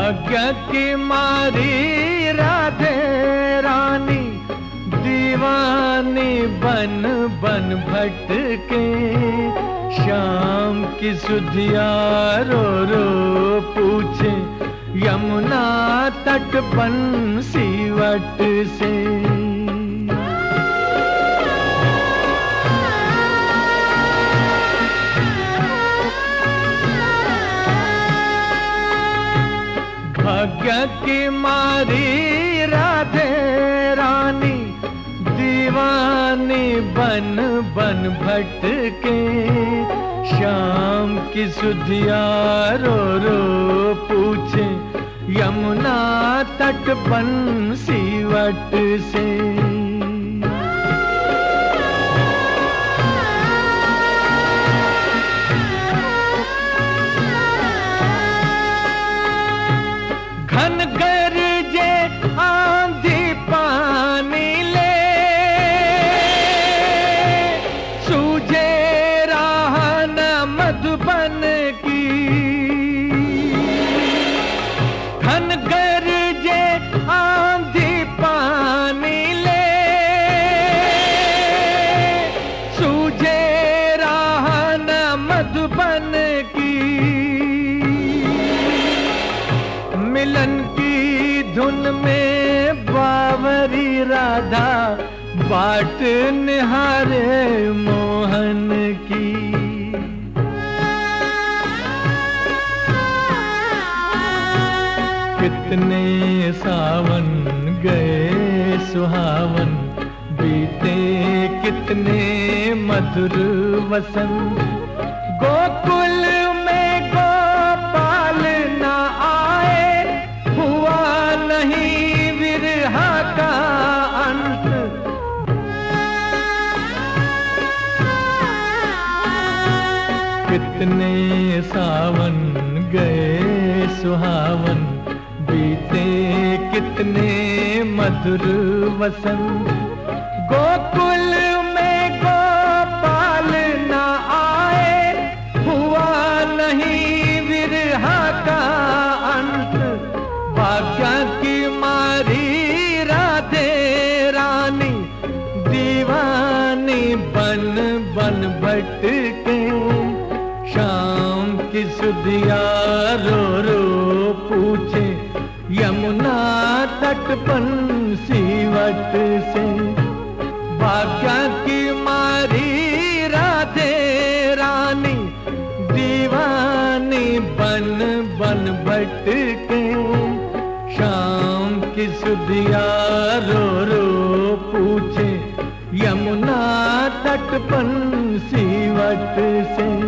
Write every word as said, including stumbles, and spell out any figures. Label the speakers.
Speaker 1: भाग्य की मारी राधे रानी दीवानी बन बन भटके, शाम की सुधिया रो रो पूछे यमुना तट बंसीवट से। भाग्य की मारी राधे रानी दीवानी बन बन भटके, शाम की सुधिया रो रो पूछे यमुना तट बंसीवट से। घन गरजे आंधी पानी ले, सूझे राह न मधुबन की। घन गरजे आंधी पानी ले, सूझे राह न मधुबन की। मिलन की धुन में बावरी राधा बाट निहारे मोहन की। कितने सावन गए सुहावन, बीते कितने मधुर वसंत। गोकुल में गोपाल न आए, हुआ नहीं विरह का अंत। कितने सावन गए सुहावन, बीते कितने मधुर वसंत। गोकुल में गोपाल न आए, हुआ नहीं विरह का अंत। भाग्य की मारी राधे रानी दीवानी बन बन भटके, शाम की सुधिया रो रो पूछे यमुना तट बंसीवट से। भाग्य की मारी राधे रानी दीवानी बन बन भटके, शाम की सुधिया रो रो पूछे यमुना तट बंसीवट से।